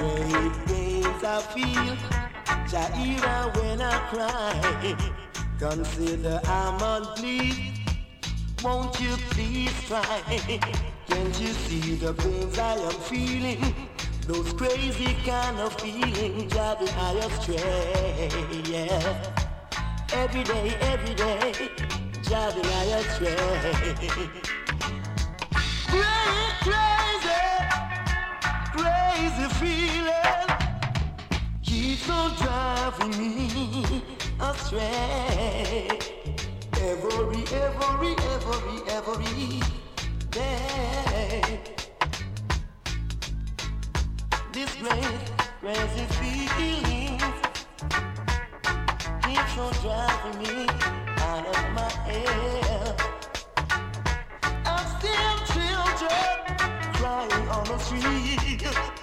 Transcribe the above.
Great pains I feel, Jaira when I cry. Consider I'm on bleed, won't you please try? Can't you see the pains I am feeling? Those crazy kind of feelings driving I astray, yeah. Every day, driving I astray. Crazy feeling keeps on driving me astray. Every day. This crazy feeling keeps on driving me out of my head. I'm still children crying on the street.